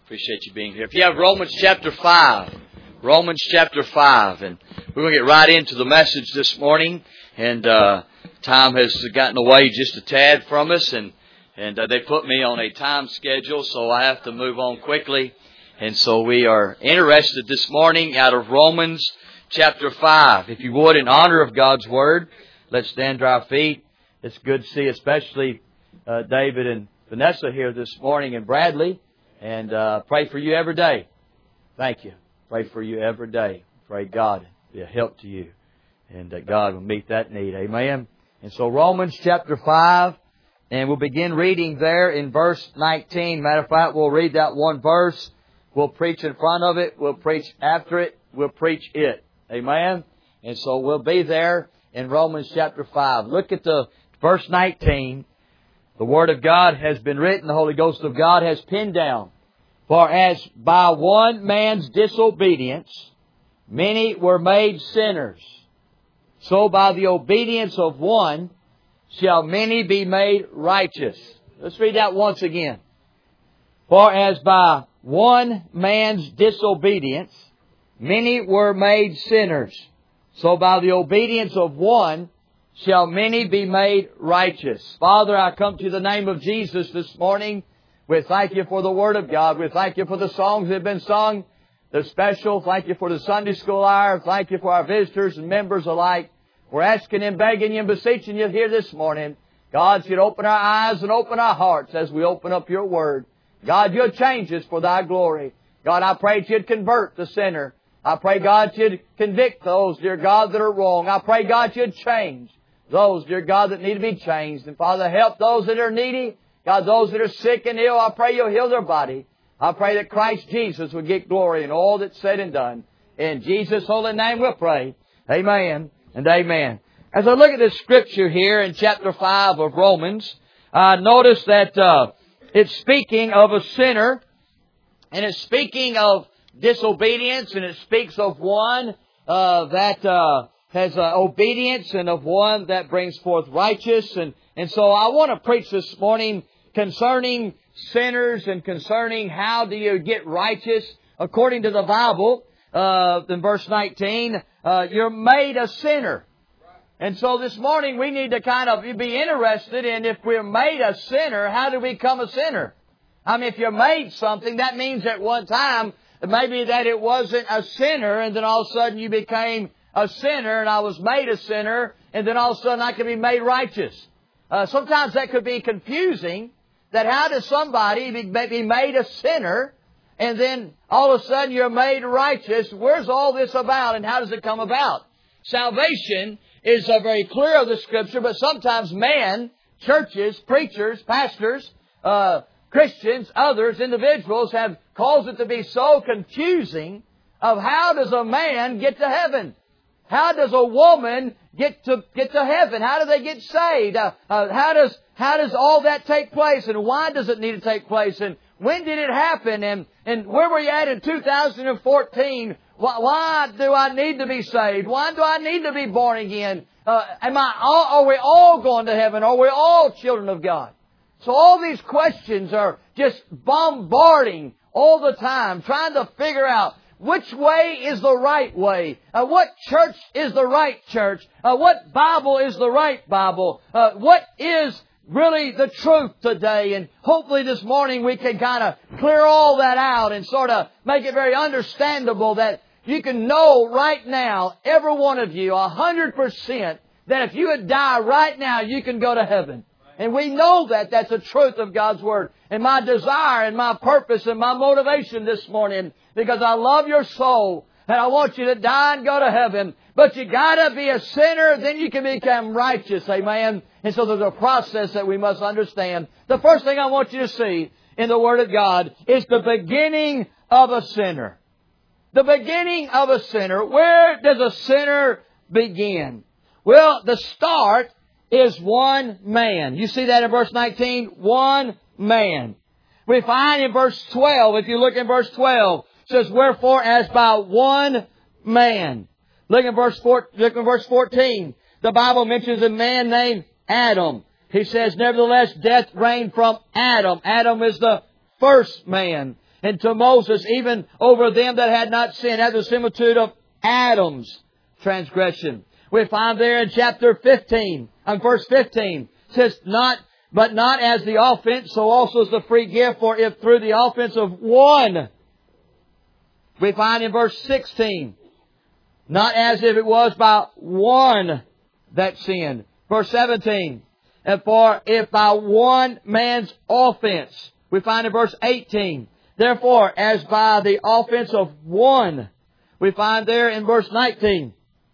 Appreciate you being here. If you have Romans chapter 5, and we're going to get right into the message this morning. And time has gotten away just a tad from us, and they put me on a time schedule, so I have to move on quickly. And so we are interested this morning out of Romans chapter 5. If you would, in honor of God's Word, let's stand to our feet. It's good to see especially David and Vanessa here this morning, and Bradley. And pray for you every day. Thank you. Pray for you every day. Pray God be a help to you, and that God will meet that need. Amen. And so Romans chapter 5, and we'll begin reading there in verse 19. Matter of fact, we'll read that one verse. We'll preach in front of it. We'll preach after it. We'll preach it. Amen. And so we'll be there in Romans chapter 5. Look at the verse 19. The Word of God has been written. The Holy Ghost of God has penned down. For as by one man's disobedience many were made sinners, so by the obedience of one shall many be made righteous. Let's read that once again. For as by one man's disobedience many were made sinners, so by the obedience of one shall many be made righteous. Father, I come to the name of Jesus this morning. We thank you for the Word of God. We thank you for the songs that have been sung. The special. Thank you for the Sunday school hour. Thank you for our visitors and members alike. We're asking and begging you and beseeching you here this morning. God, you'd open our eyes and open our hearts as we open up your Word. God, you'll change us for thy glory. God, I pray that you'd convert the sinner. I pray, God, you'd convict those, dear God, that are wrong. I pray, God, you'd change those, dear God, that need to be changed. And Father, help those that are needy. God, those that are sick and ill, I pray you'll heal their body. I pray that Christ Jesus would get glory in all that's said and done. In Jesus' holy name we'll pray. Amen and amen. As I look at this scripture here in chapter 5 of Romans, I notice that it's speaking of a sinner, and it's speaking of disobedience, and it speaks of one that has obedience, and of one that brings forth righteous. And so I want to preach this morning concerning sinners and concerning how do you get righteous. According to the Bible, in verse 19, you're made a sinner. And so this morning we need to kind of be interested in, if we're made a sinner, how do we become a sinner? I mean, if you're made something, that means at one time maybe that it wasn't a sinner, and then all of a sudden you became a sinner, and I was made a sinner, and then all of a sudden I can be made righteous. Sometimes that could be confusing, that how does somebody be made a sinner, and then all of a sudden you're made righteous? Where's all this about, and how does it come about? Salvation is very clear of the Scripture, but sometimes man, churches, preachers, pastors, Christians, others, individuals have caused it to be so confusing of how does a man get to heaven? How does a woman get to heaven? How do they get saved? How does all that take place? And why does it need to take place? And when did it happen? And where were you at in 2014? Why do I need to be saved? Why do I need to be born again? Are we all going to heaven? Are we all children of God? So all these questions are just bombarding all the time, trying to figure out which way is the right way? What church is the right church? What Bible is the right Bible? What is really the truth today? And hopefully this morning we can kind of clear all that out and sort of make it very understandable that you can know right now, every one of you, 100%, that if you would die right now, you can go to heaven. And we know that that's the truth of God's Word. And my desire and my purpose and my motivation this morning, because I love your soul and I want you to die and go to heaven. But you gotta be a sinner, then you can become righteous. Amen. And so there's a process that we must understand. The first thing I want you to see in the Word of God is the beginning of a sinner. The beginning of a sinner. Where does a sinner begin? Well, the start is one man. You see that in verse 19? One man. We find in verse 12, if you look in verse 12, it says, wherefore as by one man. Look at verse 14. The Bible mentions a man named Adam. He says, nevertheless, death reigned from Adam. Adam is the first man. and to Moses, even over them that had not sinned, as the similitude of Adam's transgression. We find there in chapter 15, verse 15, it says, but not as the offense, so also is the free gift, for if through the offense of one, we find in verse 16, not as if it was by one that sinned. Verse 17, and for if by one man's offense, we find in verse 18, therefore, as by the offense of one, we find there in verse 19,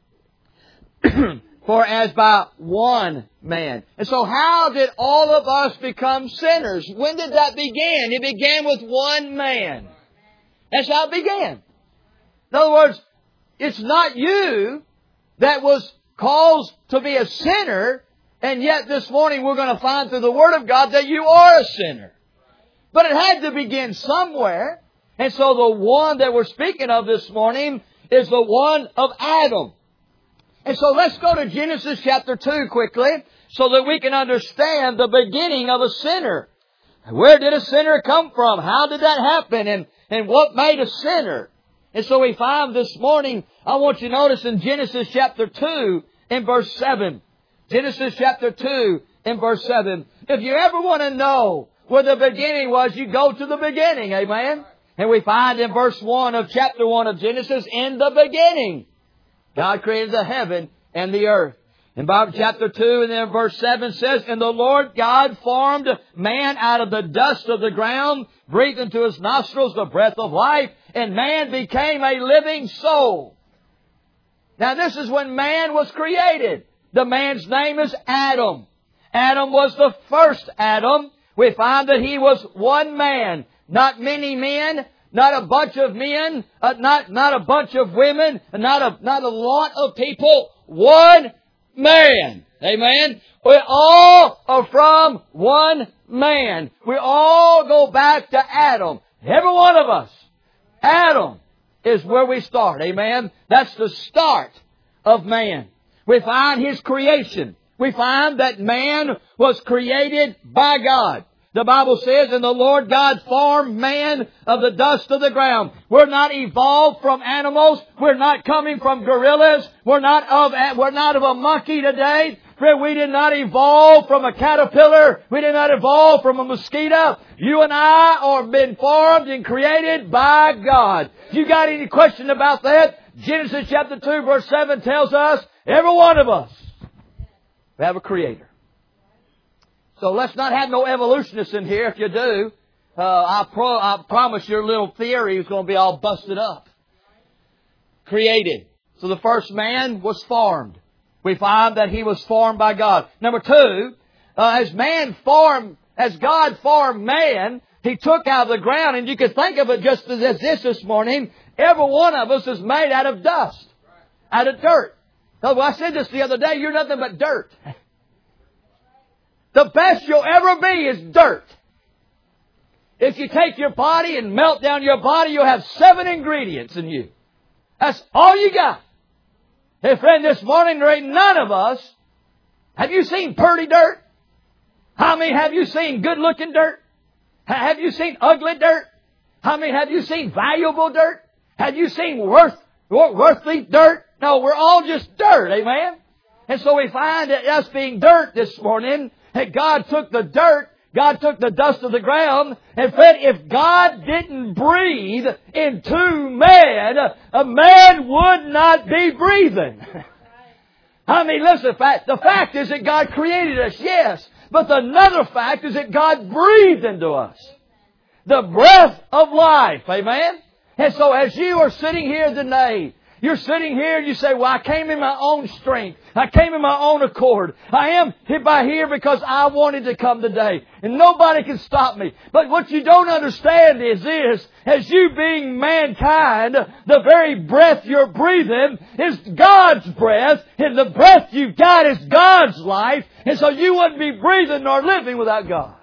for as by one man. And so how did all of us become sinners? When did that begin? It began with one man. That's how it began. In other words, it's not you that was caused to be a sinner, and yet this morning we're going to find through the Word of God that you are a sinner. But it had to begin somewhere. And so the one that we're speaking of this morning is the one of Adam. And so let's go to Genesis chapter 2 quickly so that we can understand the beginning of a sinner. Where did a sinner come from? How did that happen? And what made a sinner? And so we find this morning, I want you to notice in Genesis chapter 2 in verse 7. Genesis chapter 2 in verse 7. If you ever want to know where the beginning was, you go to the beginning. Amen? And we find in verse 1 of chapter 1 of Genesis, in the beginning, God created the heaven and the earth. In Bible chapter 2 and then verse 7 says, and the Lord God formed man out of the dust of the ground, breathed into his nostrils the breath of life, and man became a living soul. Now this is when man was created. The man's name is Adam. Adam was the first Adam. We find that he was one man, not many men, not a bunch of men, not a bunch of women, not a lot of people. One man. Amen. We all are from one man. We all go back to Adam. Every one of us. Adam is where we start. Amen. That's the start of man. We find his creation. We find that man was created by God. The Bible says, and the Lord God formed man of the dust of the ground. We're not evolved from animals. We're not coming from gorillas. We're not of a monkey today. Friend, we did not evolve from a caterpillar. We did not evolve from a mosquito. You and I are been formed and created by God. You got any question about that? Genesis chapter 2 verse 7 tells us, every one of us, we have a Creator. So let's not have no evolutionists in here. If you do, I promise your little theory is going to be all busted up. Created. So the first man was formed. We find that he was formed by God. Number two, as God formed man, He took out of the ground, and you can think of it just as this morning. Every one of us is made out of dust, out of dirt. Well, I said this the other day, you're nothing but dirt. The best you'll ever be is dirt. If you take your body and melt down your body, you'll have 7 ingredients in you. That's all you got. Hey friend, this morning there ain't none of us. Have you seen pretty dirt? How many have you seen good looking dirt? Have you seen ugly dirt? How many have you seen valuable dirt? Have you seen worthy dirt? No, we're all just dirt, amen? And so we find that us being dirt this morning, that God took the dirt, God took the dust of the ground, and friend, if God didn't breathe into man, a man would not be breathing. I mean, listen, the fact is that God created us, yes. But another fact is that God breathed into us the breath of life. Amen? And so as you are sitting here today, you're sitting here and you say, well, I came in my own strength. I came in my own accord. I am here because I wanted to come today. And nobody can stop me. But what you don't understand is this. As you being mankind, the very breath you're breathing is God's breath. And the breath you've got is God's life. And so you wouldn't be breathing nor living without God.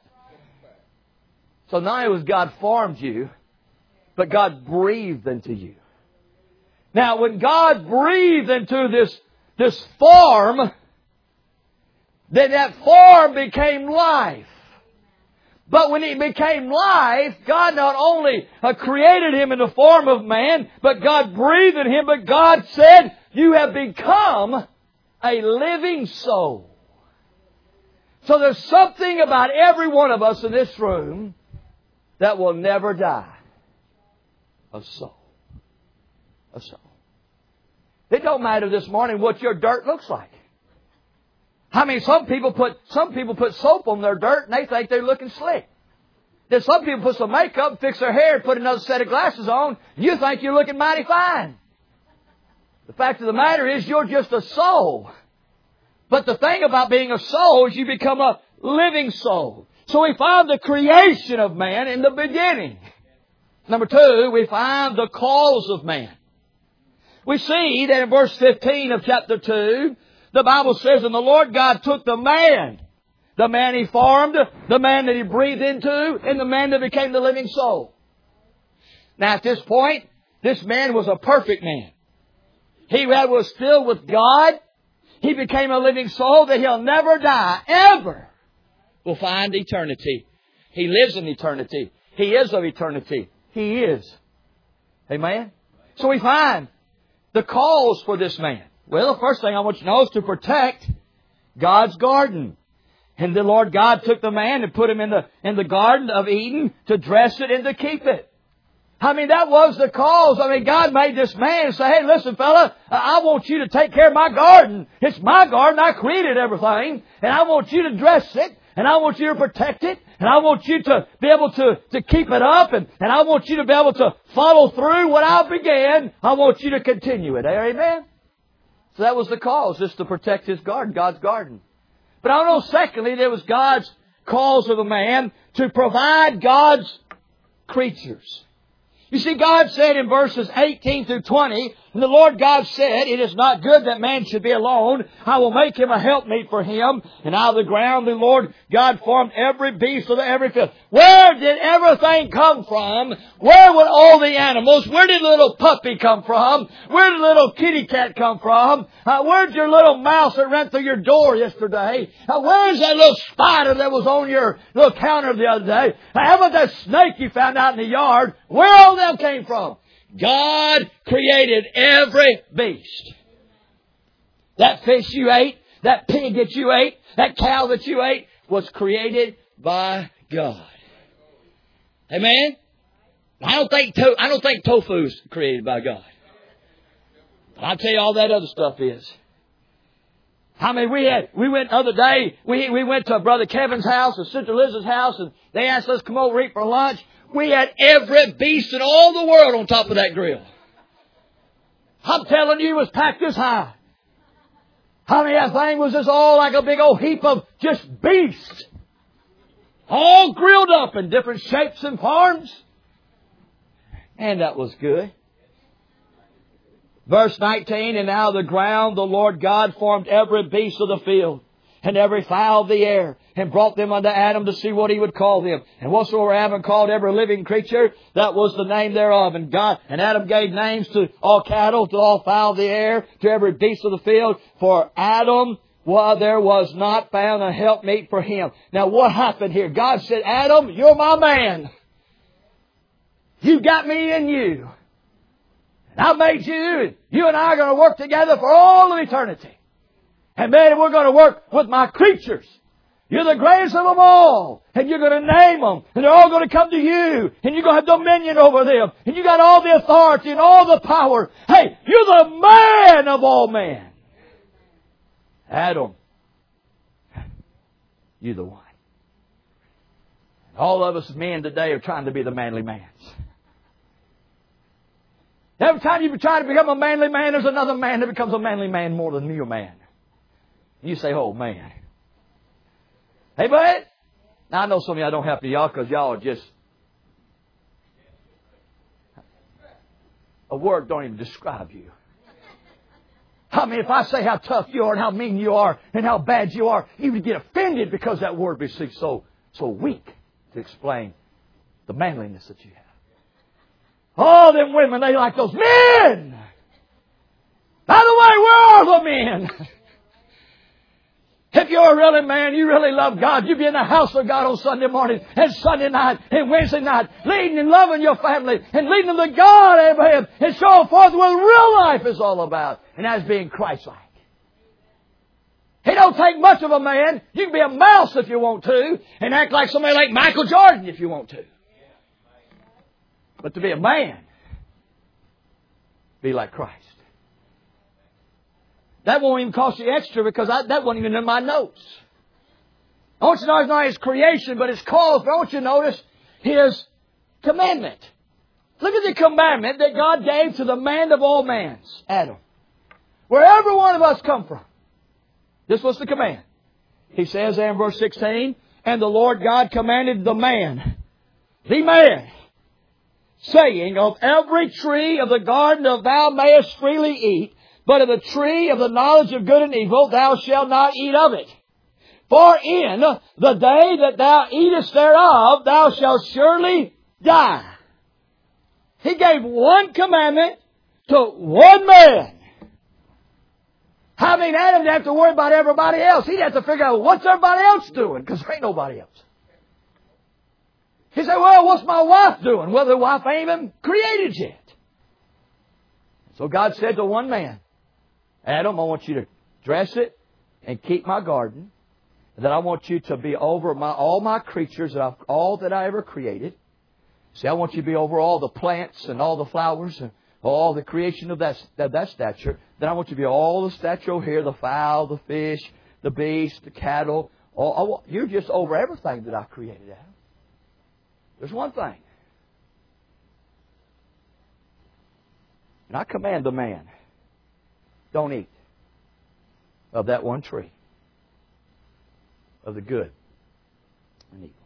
So not only was God formed you, but God breathed into you. Now, when God breathed into this form, then that form became life. But when He became life, God not only created Him in the form of man, but God breathed in Him, but God said, you have become a living soul. So there's something about every one of us in this room that will never die. A soul. A soul. It don't matter this morning what your dirt looks like. I mean, some people put soap on their dirt and they think they're looking slick. Then some people put some makeup, fix their hair, and put another set of glasses on. You think you're looking mighty fine. The fact of the matter is you're just a soul. But the thing about being a soul is you become a living soul. So we find the creation of man in the beginning. Number 2, we find the cause of man. We see that in verse 15 of chapter 2, the Bible says, and the Lord God took the man He formed, the man that He breathed into, and the man that became the living soul. Now at this point, this man was a perfect man. He was filled with God. He became a living soul that he'll never die, ever. Will find eternity. He lives in eternity. He is of eternity. He is. Amen? So we find the cause for this man. Well, the first thing I want you to know is to protect God's garden. And the Lord God took the man and put him in the Garden of Eden to dress it and to keep it. I mean, that was the cause. I mean, God made this man and say, hey, listen, fella, I want you to take care of my garden. It's my garden. I created everything. And I want you to dress it. And I want you to protect it. And I want you to be able to keep it up. And I want you to be able to follow through what I began. I want you to continue it. Amen? So that was the cause, just to protect his garden, God's garden. But I know, secondly, there was God's cause of a man to provide God's creatures. You see, God said in verses 18 through 20, and the Lord God said, it is not good that man should be alone. I will make him a helpmeet for him. And out of the ground the Lord God formed every beast of every field. Where did everything come from? Where would all the animals? Where did little puppy come from? Where did little kitty cat come from? Where'd your little mouse that ran through your door yesterday? Where's that little spider that was on your little counter the other day? How about that snake you found out in the yard? Where all them came from? God created every beast. That fish you ate, that pig that you ate, that cow that you ate was created by God. Amen? I don't think tofu is created by God. I'll tell you all that other stuff is. I mean, we went the other day, we went to Brother Kevin's house, or Sister Liz's house, and they asked us to come over and eat for lunch. We had every beast in all the world on top of that grill. I'm telling you, it was packed this high. I mean, that thing was just all like a big old heap of just beasts. All grilled up in different shapes and forms. And that was good. Verse 19, and out of the ground the Lord God formed every beast of the field and every fowl of the air, and brought them unto Adam to see what he would call them. And whatsoever Adam called every living creature, that was the name thereof. And Adam gave names to all cattle, to all fowl of the air, to every beast of the field. For Adam, there was not found a helpmeet for him. Now what happened here? God said, Adam, you're my man. You got me in you. And I made you, and you and I are going to work together for all of eternity. And man, we're going to work with my creatures. You're the greatest of them all. And you're going to name them. And they're all going to come to you. And you're going to have dominion over them. And you got all the authority and all the power. Hey, you're the man of all men. Adam, you're the one. All of us men today are trying to be the manly mans. Every time you try to become a manly man, there's another man that becomes a manly man more than you, man. You say, oh, man. Hey, bud. Now, I know some of y'all don't have to y'all because y'all are just... A word don't even describe you. I mean, if I say how tough you are and how mean you are and how bad you are, you would get offended because that word be so weak to explain the manliness that you have. All them women, they like those men. By the way, where are the men? If you're a really man, you really love God, you be in the house of God on Sunday morning and Sunday night and Wednesday night, leading and loving your family and leading them to God, amen, and showing forth what real life is all about. And that's being Christ-like. It don't take much of a man. You can be a mouse if you want to and act like somebody like Michael Jordan if you want to. But to be a man, be like Christ. That won't even cost you extra because that wasn't even in my notes. I want you to notice not His creation, but His call. But I want you to notice His commandment. Look at the commandment that God gave to the man of all mans, Adam. Where every one of us come from. This was the command. He says there in verse 16, and the Lord God commanded the man, saying, of every tree of the garden thou mayest freely eat, but of the tree of the knowledge of good and evil thou shalt not eat of it. For in the day that thou eatest thereof, thou shalt surely die. He gave one commandment to one man. I mean, Adam didn't have to worry about everybody else. He'd have to figure out what's everybody else doing, because there ain't nobody else. He said, well, what's my wife doing? Well, the wife ain't even created yet. So God said to one man, Adam, I want you to dress it and keep my garden. And that I want you to be over all my creatures, all that I ever created. See, I want you to be over all the plants and all the flowers and all the creation of that stature. Then I want you to be all the stature over here, the fowl, the fish, the beast, the cattle. You're just over everything that I created, Adam. There's one thing. And I command the man, don't eat of that one tree, of the good and evil.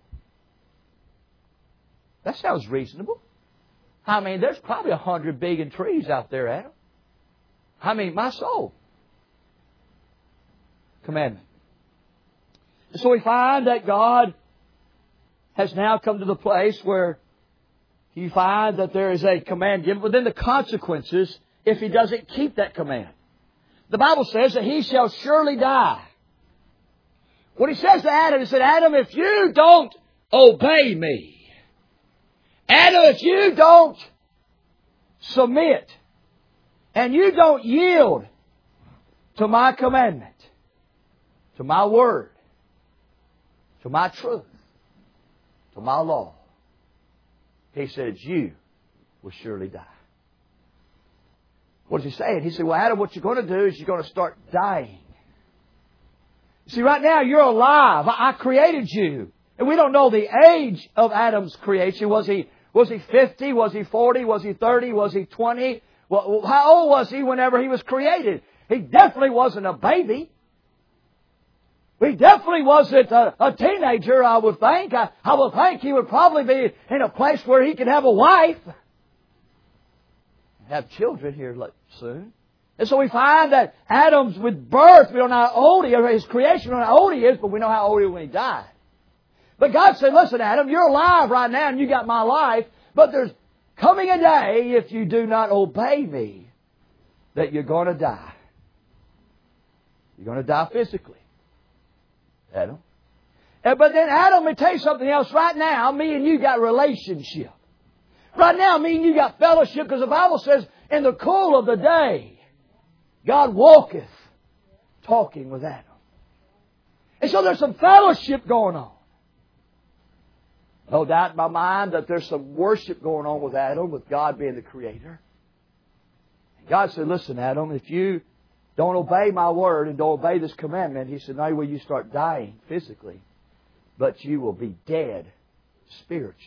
That sounds reasonable. I mean, there's probably 100 billion trees out there, Adam. I mean, my soul. Commandment. And so we find that God has now come to the place where you find that there is a command given, but then the consequences if he doesn't keep that command. The Bible says that he shall surely die. What he says to Adam, he said, Adam, if you don't obey me, Adam, if you don't submit, and you don't yield to my commandment, to my word, to my truth, to my law, he said, you will surely die. What is he saying? He said, well, Adam, what you're going to do is you're going to start dying. See, right now you're alive. I created you. And we don't know the age of Adam's creation. Was he 50? Was he 40? Was he 30? Was he 20? Well, how old was he whenever he was created? He definitely wasn't a baby. He definitely wasn't a teenager, I would think. I would think he would probably be in a place where he could have a wife. Have children here soon. And so we find that Adam's with birth, we don't know how old he is, his creation, we don't know how old he is, but we know how old he was when he died. But God said, listen, Adam, you're alive right now and you got my life, but there's coming a day, if you do not obey me, that you're going to die. You're going to die physically. Adam. But then Adam, let me tell you something else. Right now, me and you got relationship. Right now, me and you got fellowship, because the Bible says, in the cool of the day, God walketh talking with Adam. And so there's some fellowship going on. No doubt in my mind that there's some worship going on with Adam, with God being the Creator. And God said, listen, Adam, if you don't obey my word and don't obey this commandment, He said, not only will you start dying physically, but you will be dead spiritually.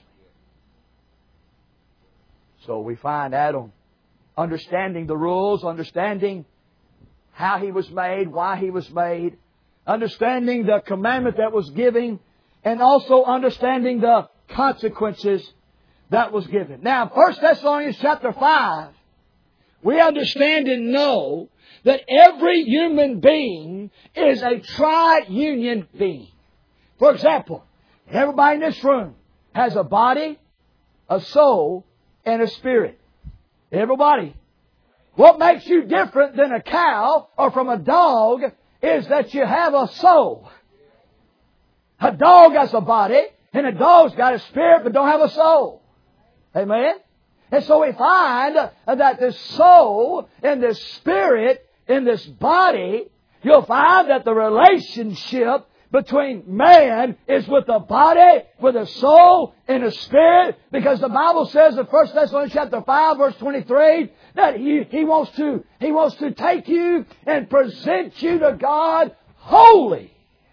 So we find Adam understanding the rules, understanding how he was made, why he was made, understanding the commandment that was given, and also understanding the consequences that was given. Now, 1 Thessalonians chapter 5, we understand and know that every human being is a tri-union being. For example, everybody in this room has a body, a soul, and a spirit. Everybody. What makes you different than a cow or from a dog is that you have a soul. A dog has a body, and a dog's got a spirit but don't have a soul. Amen? And so we find that this soul and this spirit in this body, you'll find that the relationship between man is with the body, with a soul, and a spirit, because the Bible says in 1 Thessalonians chapter 5, verse 23, that He wants to take you and present you to God holy.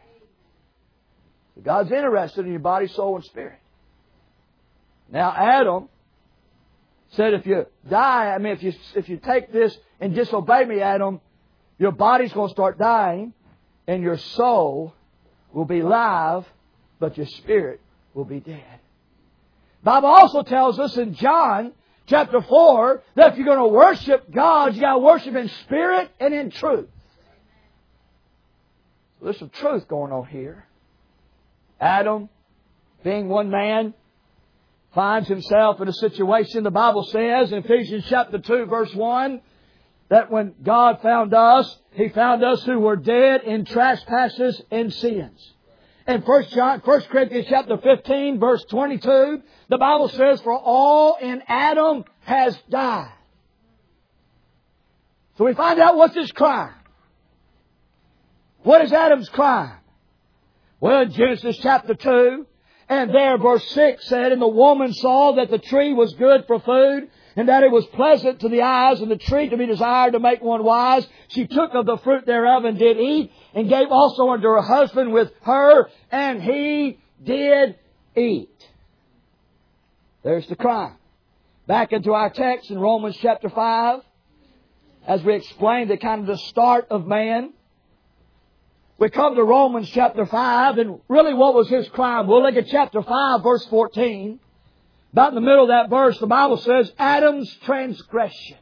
God's interested in your body, soul, and spirit. Now Adam said, if you die, if you take this and disobey me, Adam, your body's going to start dying, and your soul will be alive, but your spirit will be dead. The Bible also tells us in John chapter 4 that if you're going to worship God, you got to worship in spirit and in truth. So there's some truth going on here. Adam, being one man, finds himself in a situation, the Bible says in Ephesians chapter 2 verse 1, that when God found us, He found us who were dead in trespasses and sins. In 1 Corinthians chapter 15 verse 22, the Bible says, for all in Adam has died. So we find out what's his crime. What is Adam's crime? Well, in Genesis chapter 2, and there verse 6 said, and the woman saw that the tree was good for food, and that it was pleasant to the eyes, and the tree to be desired to make one wise. She took of the fruit thereof and did eat, and gave also unto her husband with her, and he did eat. There's the crime. Back into our text in Romans chapter 5, as we explained the kind of the start of man. We come to Romans chapter 5, and really what was his crime? We'll look at chapter 5, verse 14. About in the middle of that verse, the Bible says, Adam's transgression.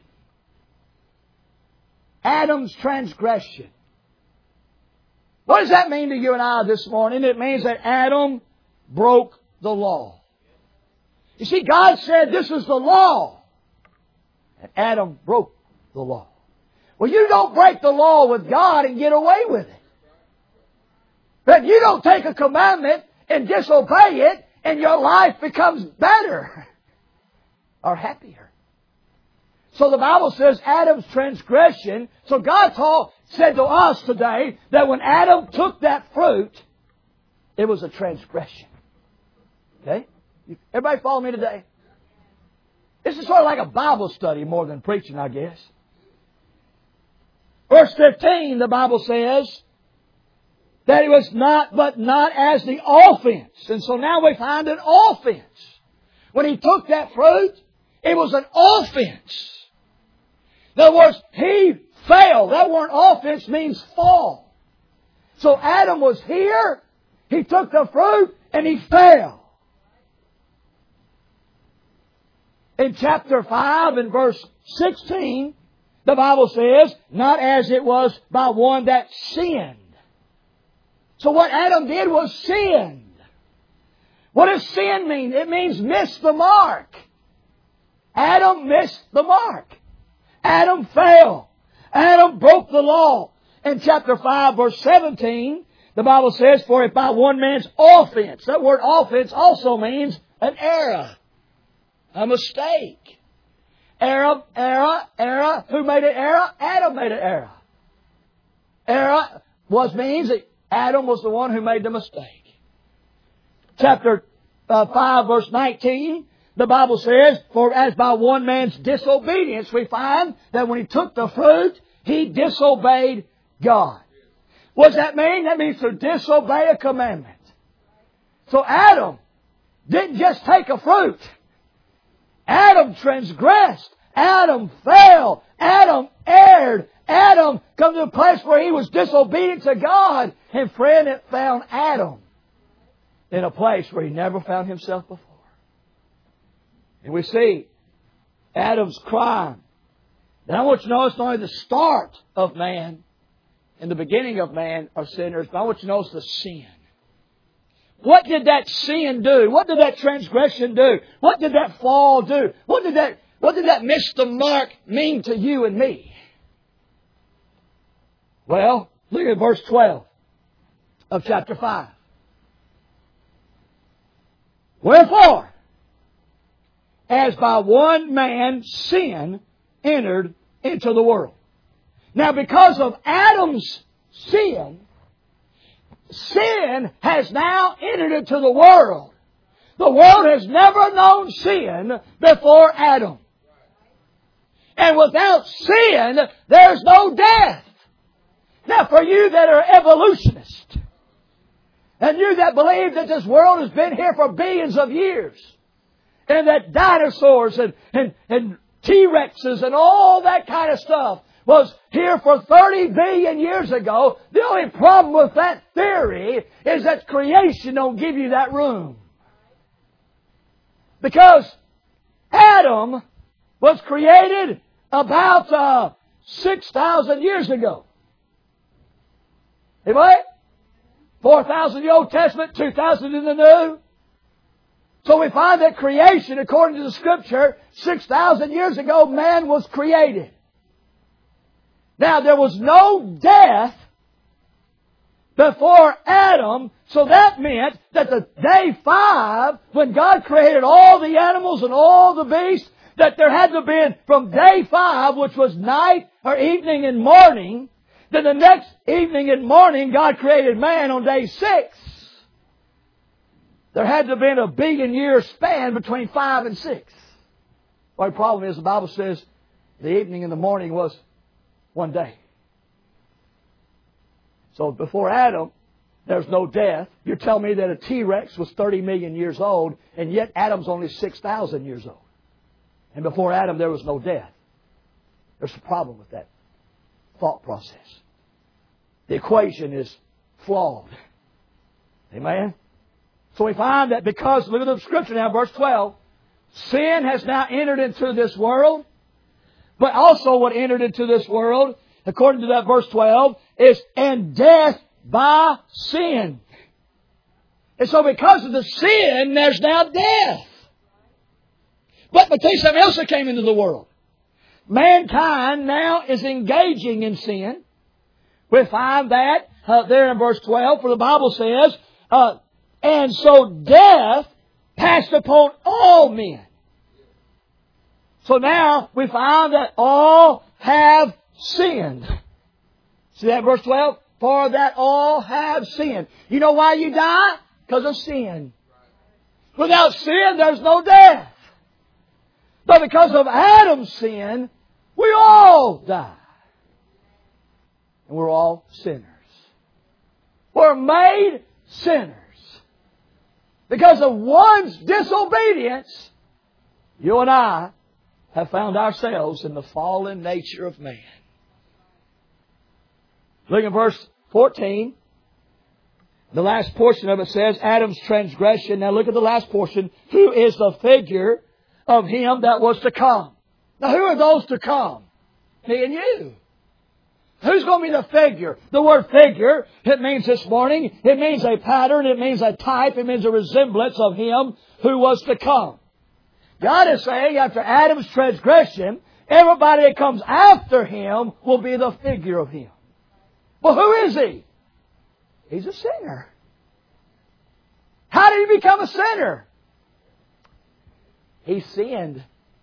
Adam's transgression. What does that mean to you and I this morning? It means that Adam broke the law. You see, God said this is the law. And Adam broke the law. Well, you don't break the law with God and get away with it. But you don't take a commandment and disobey it, and your life becomes better or happier. So the Bible says Adam's transgression. So God said to us today that when Adam took that fruit, it was a transgression. Okay? Everybody follow me today? This is sort of like a Bible study more than preaching, I guess. Verse 15, the Bible says that it was not, but not as the offense. And so now we find an offense. When he took that fruit, it was an offense. In other words, he fell. That word offense means fall. So Adam was here, he took the fruit, and he fell. In chapter 5 and verse 16, the Bible says, not as it was by one that sinned. So what Adam did was sinned. What does sin mean? It means miss the mark. Adam missed the mark. Adam fell. Adam broke the law. In chapter 5 verse 17, the Bible says, for if by one man's offense, that word offense also means an error, a mistake. Error. Who made an error? Adam made an error. Error means that Adam was the one who made the mistake. Chapter 5 verse 19, the Bible says, for as by one man's disobedience, we find that when he took the fruit, he disobeyed God. What does that mean? That means to disobey a commandment. So Adam didn't just take a fruit. Adam transgressed. Adam fell. Adam erred. Adam come to a place where he was disobedient to God. And friend, it found Adam in a place where he never found himself before. And we see Adam's crime. And I want you to notice not only the start of man and the beginning of man are sinners, but I want you to notice the sin. What did that sin do? What did that transgression do? What did that fall do? What did that miss the mark mean to you and me? Well, Look at verse 12 of chapter 5. Wherefore, as by one man sin entered into the world. Now because of Adam's sin, sin has now entered into the world. The world has never known sin before Adam. And without sin, there's no death. Now for you that are evolutionists, and you that believe that this world has been here for billions of years, and that dinosaurs and T-Rexes and all that kind of stuff was here for 30 billion years ago, the only problem with that theory is that creation don't give you that room. Because Adam was created about 6,000 years ago. Anyway, 4,000 in the Old Testament, 2,000 in the New. So we find that creation, according to the Scripture, 6,000 years ago, man was created. Now, there was no death before Adam, so that meant that the day 5, when God created all the animals and all the beasts, that there had to be, from day 5, which was night or evening and morning, then the next evening and morning, God created man on day 6. There had to have been a billion-year span between 5 and 6. Well, the problem is the Bible says the evening and the morning was one day. So before Adam, there's no death. You're telling me that a T-Rex was 30 million years old, and yet Adam's only 6,000 years old. And before Adam, there was no death. There's a problem with that thought process. The equation is flawed. Amen? So we find that because, look at the Scripture now, verse 12, sin has now entered into this world, but also what entered into this world, according to that verse 12, is and death by sin. And so because of the sin, there's now death. But I'll tell you something else that came into the world. Mankind now is engaging in sin. We find that there in verse 12, for the Bible says, and so death passed upon all men. So now we find that all have sinned. See that verse 12? For that all have sinned. You know why you die? Because of sin. Without sin, there's no death. But because of Adam's sin, we all die. And we're all sinners. We're made sinners. Because of one's disobedience, you and I have found ourselves in the fallen nature of man. Look at verse 14. The last portion of it says, Adam's transgression. Now look at the last portion. Who is the figure of him that was to come? Now who are those to come? Me and you. Who's going to be the figure? The word figure, it means this morning, it means a pattern, it means a type, it means a resemblance of him who was to come. God is saying after Adam's transgression, everybody that comes after him will be the figure of him. Well, who is he? He's a sinner. How did he become a sinner? He sinned.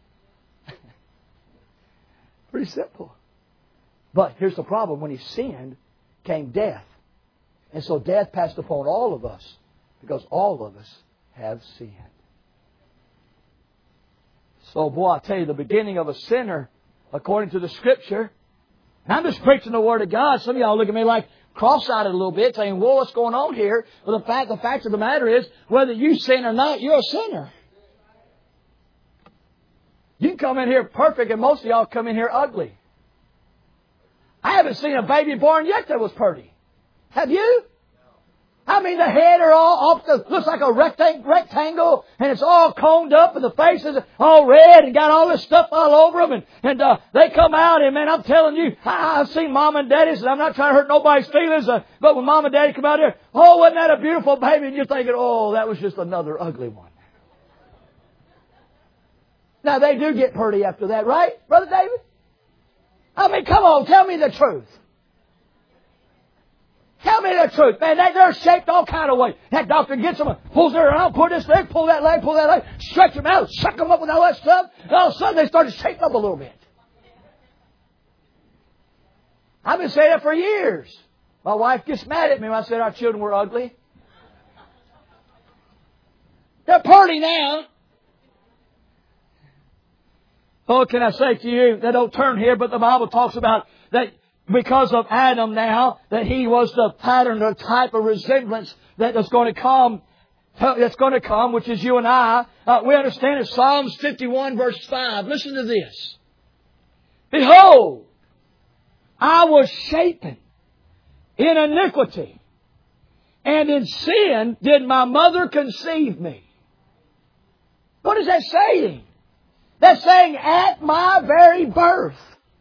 Pretty simple. But here's the problem. When he sinned, came death. And so death passed upon all of us because all of us have sinned. So, boy, I tell you, the beginning of a sinner, according to the Scripture, and I'm just preaching the Word of God. Some of y'all look at me like cross-eyed a little bit, saying, well, what's going on here? Well, the fact of the matter is, whether you sin or not, you're a sinner. You can come in here perfect, and most of y'all come in here ugly. I haven't seen a baby born yet that was pretty. Have you? I mean, the head are all off looks like a rectangle, and it's all combed up, and the face is all red, and got all this stuff all over them, and they come out, and man, I'm telling you, I've seen mom and daddies, and I'm not trying to hurt nobody's feelings, but when mom and daddy come out here, oh, wasn't that a beautiful baby? And you're thinking, oh, that was just another ugly one. Now, they do get pretty after that, right, Brother David? I mean, come on, tell me the truth. Tell me the truth, man. They're shaped all kind of ways. That doctor gets them, pulls it around, pull this leg, pull that leg, stretch them out, suck them up with all that stuff. And all of a sudden they start to shape up a little bit. I've been saying that for years. My wife gets mad at me when I said our children were ugly. They're pretty now. Oh, can I say to you, they don't turn here, but the Bible talks about that because of Adam now, that he was the pattern or type of resemblance that is going to come, which is you and I. We understand it. Psalms 51 verse 5. Listen to this. Behold, I was shapen in iniquity, and in sin did my mother conceive me. What is that saying? That's saying at my very birth,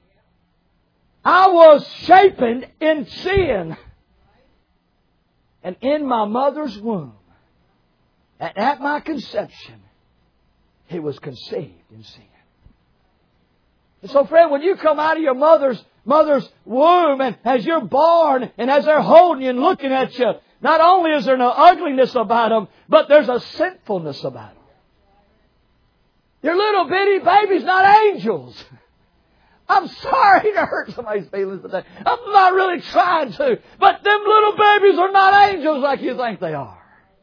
I was shapen in sin. And in my mother's womb, and at my conception, he was conceived in sin. And so, friend, when you come out of your mother's womb, and as you're born, and as they're holding you and looking at you, not only is there no ugliness about them, but there's a sinfulness about them. Your little bitty baby's not angels. I'm sorry to hurt somebody's feelings today. I'm not really trying to. But them little babies are not angels like you think they are.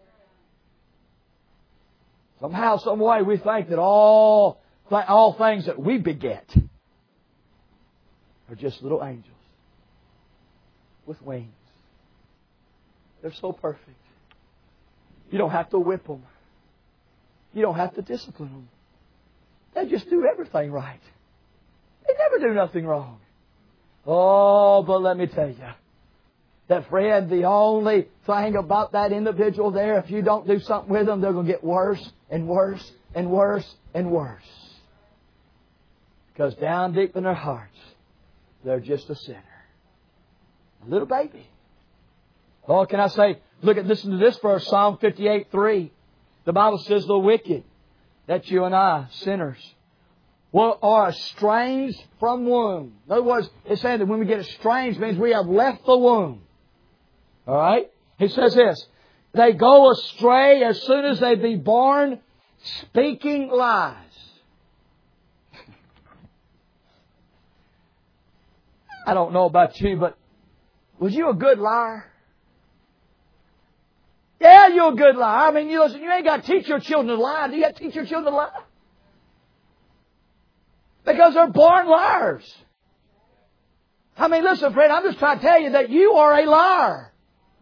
Somehow, some way, we think that all things that we beget are just little angels with wings. They're so perfect. You don't have to whip them. You don't have to discipline them. They just do everything right. They never do nothing wrong. Oh, but let me tell you, that friend, the only thing about that individual there, if you don't do something with them, they're going to get worse and worse and worse and worse. Because down deep in their hearts, they're just a sinner. A little baby. Oh, can I say, listen to this verse, Psalm 58:3. The Bible says, the wicked, that's you and I, sinners, are estranged from womb. In other words, it's saying that when we get estranged, it means we have left the womb. All right? He says this, they go astray as soon as they be born, speaking lies. I don't know about you, but was you a good liar? Yeah, you're a good liar. I mean, you ain't got to teach your children to lie. Do you got to teach your children to lie? Because they're born liars. I mean, listen, friend, I'm just trying to tell you that you are a liar.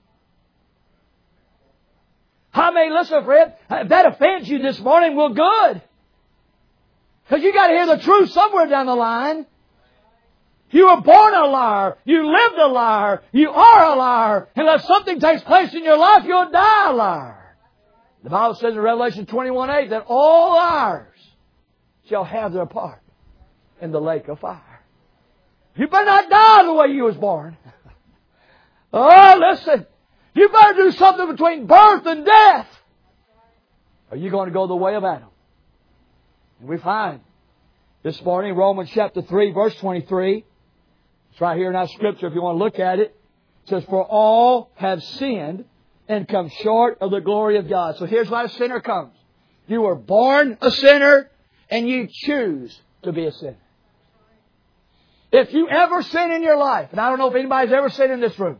I mean, listen, friend, if that offends you this morning, well, good. Because you got to hear the truth somewhere down the line. You were born a liar. You lived a liar. You are a liar. Unless something takes place in your life, you'll die a liar. The Bible says in Revelation 21:8 that all liars shall have their part in the lake of fire. You better not die the way you was born. Oh, listen. You better do something between birth and death. Are you going to go the way of Adam? And we find this morning, Romans chapter 3, verse 23. It's right here in our scripture if you want to look at it. It says, for all have sinned and come short of the glory of God. So here's why a sinner comes. You were born a sinner and you choose to be a sinner. If you ever sin in your life, and I don't know if anybody's ever sinned in this room,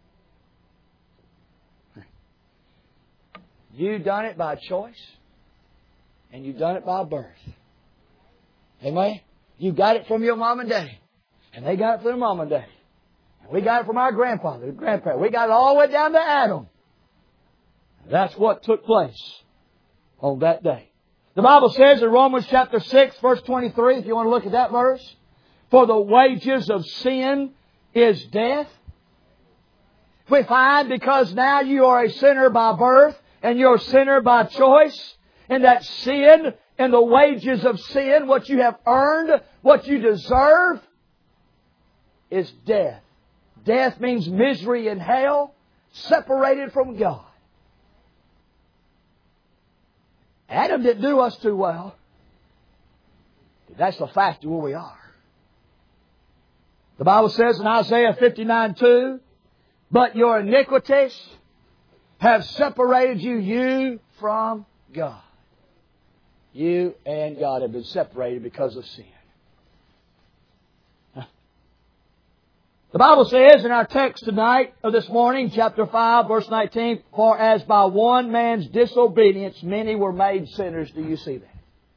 you've done it by choice and you've done it by birth. Amen? You got it from your mom and daddy. And they got it from their mom and daddy. And we got it from our grandfather and grandparents. We got it all the way down to Adam. That's what took place on that day. The Bible says in Romans chapter 6, verse 23, if you want to look at that verse, for the wages of sin is death. We find because now you are a sinner by birth and you're a sinner by choice, and that sin and the wages of sin, what you have earned, what you deserve, is death. Death means misery in hell, separated from God. Adam didn't do us too well. That's the fact of where we are. The Bible says in Isaiah 59:2 but your iniquities have separated you from God. You and God have been separated because of sin. The Bible says in our text tonight, or this morning, chapter 5, verse 19, for as by one man's disobedience many were made sinners. Do you see that?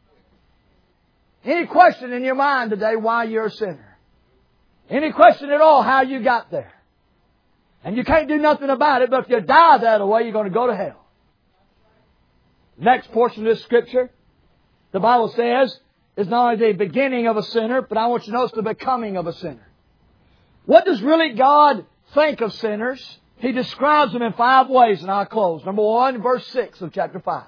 Any question in your mind today why you're a sinner? Any question at all how you got there? And you can't do nothing about it, but if you die that way, you're going to go to hell. Next portion of this Scripture, the Bible says, is not only the beginning of a sinner, but I want you to notice the becoming of a sinner. What does really God think of sinners? He describes them in 5 ways, and I'll close. Number 1, verse 6 of chapter 5.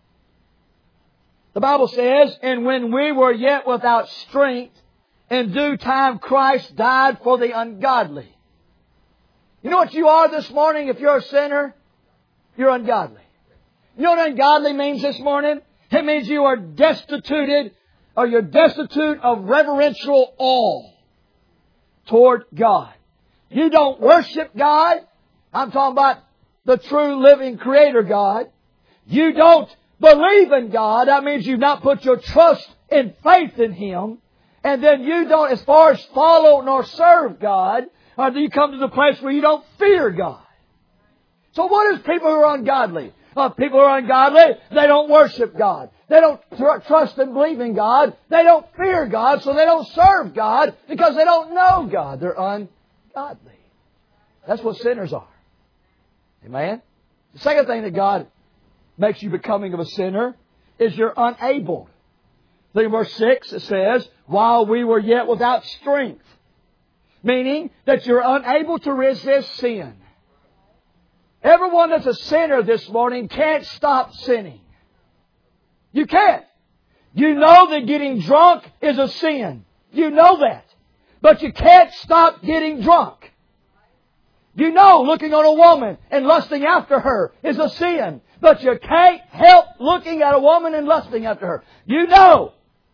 The Bible says, and when we were yet without strength, in due time Christ died for the ungodly. You know what you are this morning if you're a sinner? You're ungodly. You know what ungodly means this morning? It means you are destituted, or you're destitute of reverential awe toward God. You don't worship God. I'm talking about the true living Creator God. You don't believe in God. That means you've not put your trust and faith in Him. And then you don't, as far as follow nor serve God, or do you come to the place where you don't fear God. So what is people who are ungodly? People who are ungodly, they don't worship God. They don't trust and believe in God. They don't fear God, so they don't serve God because they don't know God. They're ungodly. That's what sinners are. Amen? The second thing that God makes you becoming of a sinner is you're unable. Look at verse 6. It says, while we were yet without strength. Meaning that you're unable to resist sin. Everyone that's a sinner this morning can't stop sinning. You can't. You know that getting drunk is a sin. You know that. But you can't stop getting drunk. You know looking on a woman and lusting after her is a sin. But you can't help looking at a woman and lusting after her. You know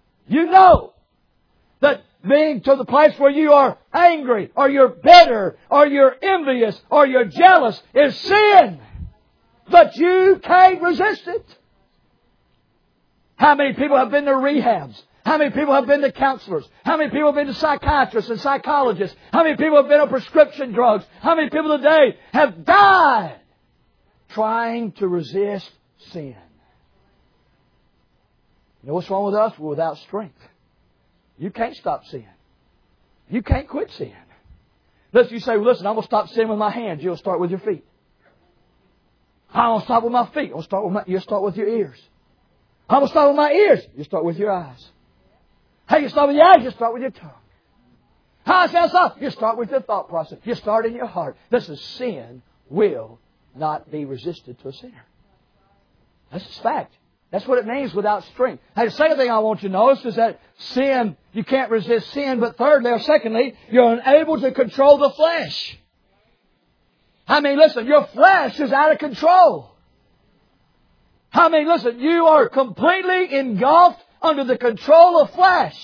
that being to the place where you are angry, or you're bitter, or you're envious, or you're jealous is sin. But you can't resist it. How many people have been to rehabs? How many people have been to counselors? How many people have been to psychiatrists and psychologists? How many people have been on prescription drugs? How many people today have died trying to resist sin? You know what's wrong with us? We're without strength. You can't stop sin. You can't quit sin. Listen, you say, well, listen, I'm going to stop sin with my hands. You'll start with your feet. I'm going to start with my feet. You'll start with your ears. I'm going to start with my ears. You start with your eyes. Hey, you start with your eyes. You start with your tongue. How I say stop? You start with your thought process. You start in your heart. Listen, sin will not be resisted to a sinner. That's a fact. That's what it means without strength. Hey, the second thing I want you to notice is that sin, you can't resist sin. But thirdly or secondly, you're unable to control the flesh. I mean, listen, your flesh is out of control. I mean, listen, you are completely engulfed under the control of flesh.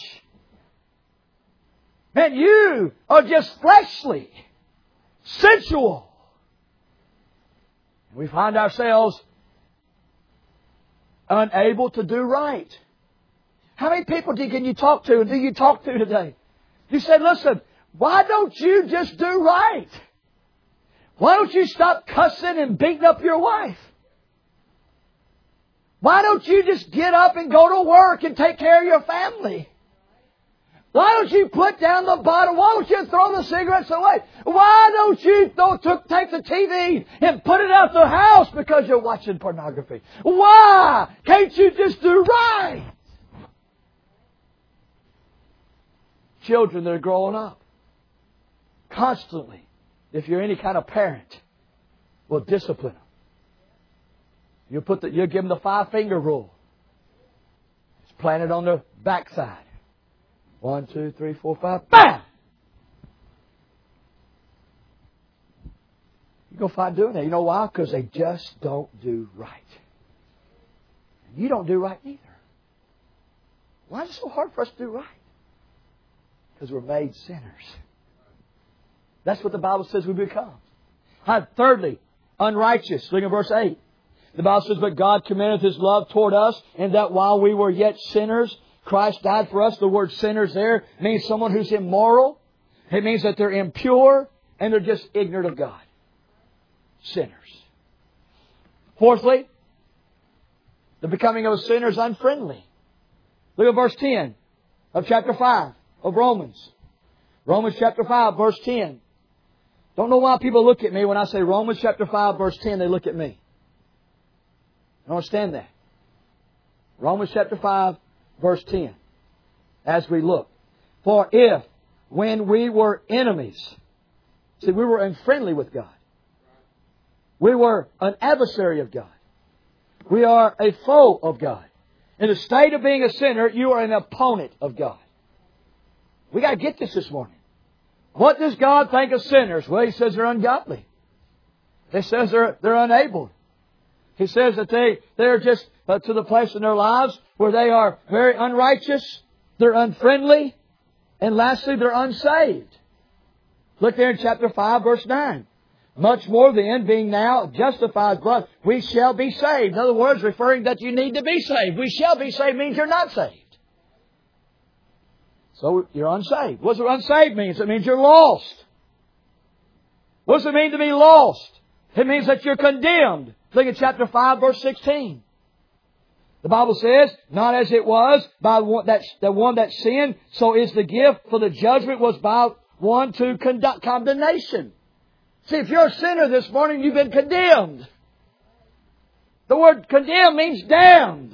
And you are just fleshly, sensual. We find ourselves unable to do right. How many people can you talk to and do you talk to today? You said, listen, why don't you just do right? Why don't you stop cussing and beating up your wife? Why don't you just get up and go to work and take care of your family? Why don't you put down the bottle? Why don't you throw the cigarettes away? Why don't you take the TV and put it out the house because you're watching pornography? Why can't you just do right? Children that are growing up constantly, if you're any kind of parent, will discipline them. You give them the 5-finger rule. It's planted on the backside. 1, 2, 3, 4, 5. Bam! You go find doing that. You know why? Because they just don't do right. And you don't do right neither. Why is it so hard for us to do right? Because we're made sinners. That's what the Bible says we become. Thirdly, unrighteous. Look at verse 8. The Bible says, but God commendeth His love toward us, in that while we were yet sinners, Christ died for us. The word sinners there means someone who's immoral. It means that they're impure and they're just ignorant of God. Sinners. Fourthly, the becoming of a sinner is unfriendly. Look at verse 10 of chapter 5 of Romans. Romans chapter 5, verse 10. Don't know why people look at me when I say Romans chapter 5, verse 10, they look at me. I don't understand that. Romans chapter 5, verse 10. As we look. For if, when we were enemies, see, we were unfriendly with God. We were an adversary of God. We are a foe of God. In the state of being a sinner, you are an opponent of God. We got to get this morning. What does God think of sinners? Well, He says they're ungodly. He says they're unable. He says that they're just to the place in their lives where they are very unrighteous, they're unfriendly, and lastly, they're unsaved. Look there in chapter 5, verse 9. Much more then, being now justified blood, we shall be saved. In other words, referring that you need to be saved. We shall be saved means you're not saved. So you're unsaved. What does unsaved mean? It means you're lost. What does it mean to be lost? It means that you're condemned. Look at chapter 5, verse 16. The Bible says, not as it was by the one that sinned, so is the gift, for the judgment was by one to condemnation. See, if you're a sinner this morning, you've been condemned. The word condemned means damned.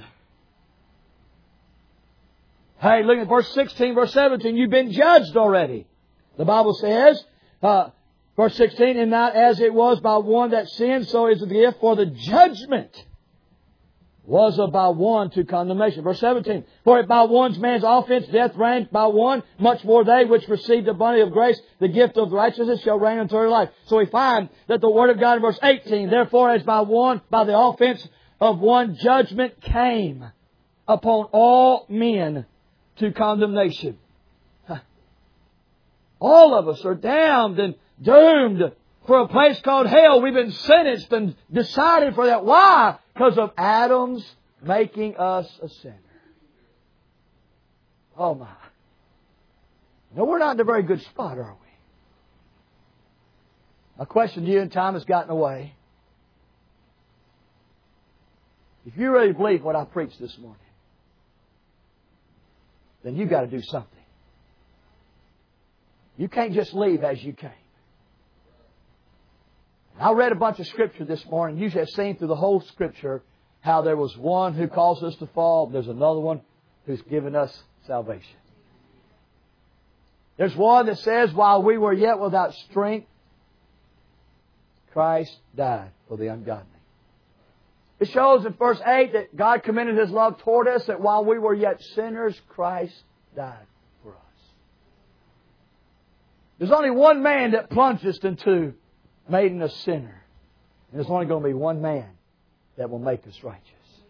Hey, look at verse 16, verse 17. You've been judged already. The Bible says, verse 16, and not as it was by one that sinned, so is the gift, for the judgment was by one to condemnation. Verse 17, for if by one man's offense death reigned by one, much more they which received the abundance of grace, the gift of righteousness shall reign unto eternal life. So we find that the Word of God in verse 18, therefore as by the offense of one judgment came upon all men to condemnation. All of us are damned and doomed for a place called hell. We've been sentenced and decided for that. Why? Because of Adam's making us a sinner. Oh my. No, we're not in a very good spot, are we? My question to you, and time has gotten away. If you really believe what I preached this morning, then you've got to do something. You can't just leave as you came. I read a bunch of Scripture this morning. You have seen through the whole Scripture how there was one who caused us to fall. There's another one who's given us salvation. There's one that says, while we were yet without strength, Christ died for the ungodly. It shows in verse 8 that God commended His love toward us, that while we were yet sinners, Christ died for us. There's only one man that plunged us into making us sinner. And there's only going to be one man that will make us righteous.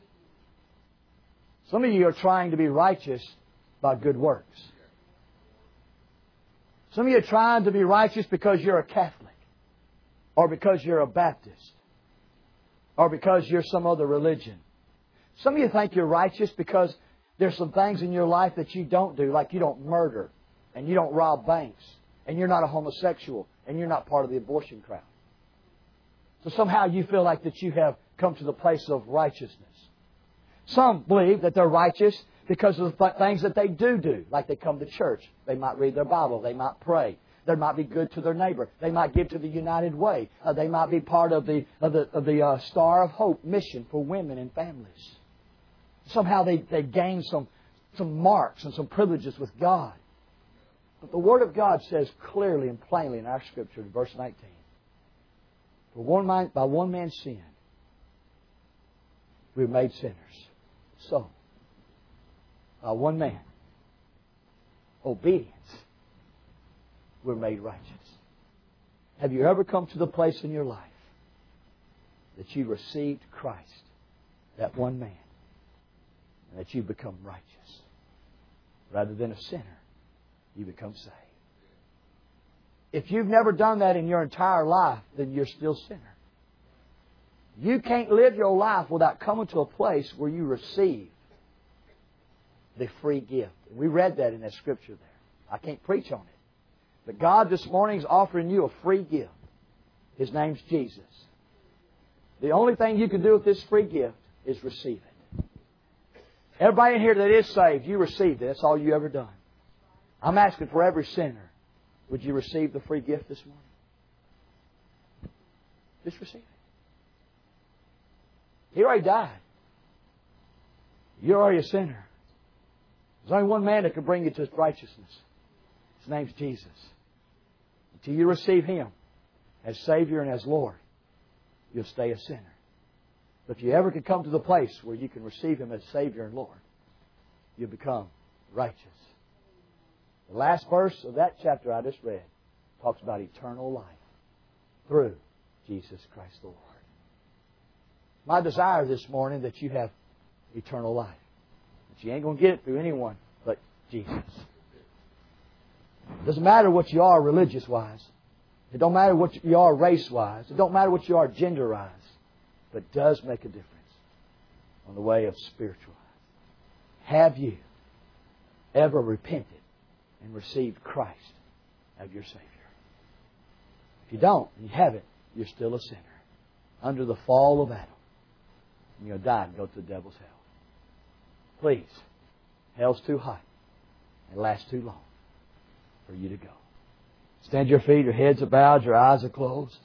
Some of you are trying to be righteous by good works. Some of you are trying to be righteous because you're a Catholic, or because you're a Baptist, or because you're some other religion. Some of you think you're righteous because there's some things in your life that you don't do, like you don't murder, and you don't rob banks, and you're not a homosexual, and you're not part of the abortion crowd. So somehow you feel like that you have come to the place of righteousness. Some believe that they're righteous because of the things that they do. Like they come to church. They might read their Bible. They might pray. They might be good to their neighbor. They might give to the United Way. They might be part of the Star of Hope mission for women and families. Somehow they gain some marks and some privileges with God. But the Word of God says clearly and plainly in our Scripture, in verse 19, for by one man's sin, we were made sinners. So, by one man, obedience, we're made righteous. Have you ever come to the place in your life that you received Christ, that one man, and that you become righteous? Rather than a sinner, you become saved. If you've never done that in your entire life, then you're still a sinner. You can't live your life without coming to a place where you receive the free gift. We read that in that Scripture there. I can't preach on it. But God this morning is offering you a free gift. His name's Jesus. The only thing you can do with this free gift is receive it. Everybody in here that is saved, you received it. That's all you ever done. I'm asking for every sinner. Would you receive the free gift this morning? Just receive it. He already died. You're already a sinner. There's only one man that can bring you to righteousness. His name's Jesus. Until you receive Him as Savior and as Lord, you'll stay a sinner. But if you ever can come to the place where you can receive Him as Savior and Lord, you'll become righteous. The last verse of that chapter I just read talks about eternal life through Jesus Christ the Lord. My desire this morning that you have eternal life. But you ain't going to get it through anyone but Jesus. It doesn't matter what you are religious-wise. It don't matter what you are race-wise. It don't matter what you are gender-wise. But it does make a difference on the way of spiritual life. Have you ever repented and received Christ as your Savior? If you don't, and you haven't, you're still a sinner. Under the fall of Adam. And you'll die and go to the devil's hell. Please, hell's too hot. It lasts too long for you to go. Stand to your feet, your heads are bowed, your eyes are closed.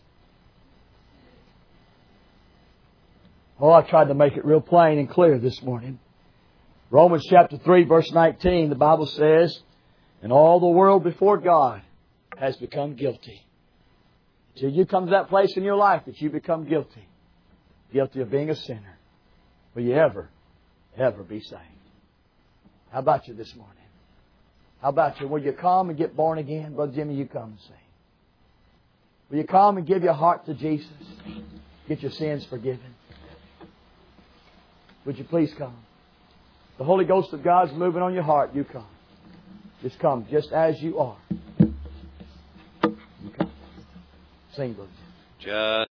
Oh, I tried to make it real plain and clear this morning. Romans chapter 3, verse 19, the Bible says, and all the world before God has become guilty. Till you come to that place in your life that you become guilty. Guilty of being a sinner. Will you ever be saved? How about you this morning? How about you? Will you come and get born again? Brother Jimmy, you come and sing. Will you come and give your heart to Jesus? Get your sins forgiven? Would you please come? The Holy Ghost of God's moving on your heart. You come. Just come just as you are. You come. Sing, brother.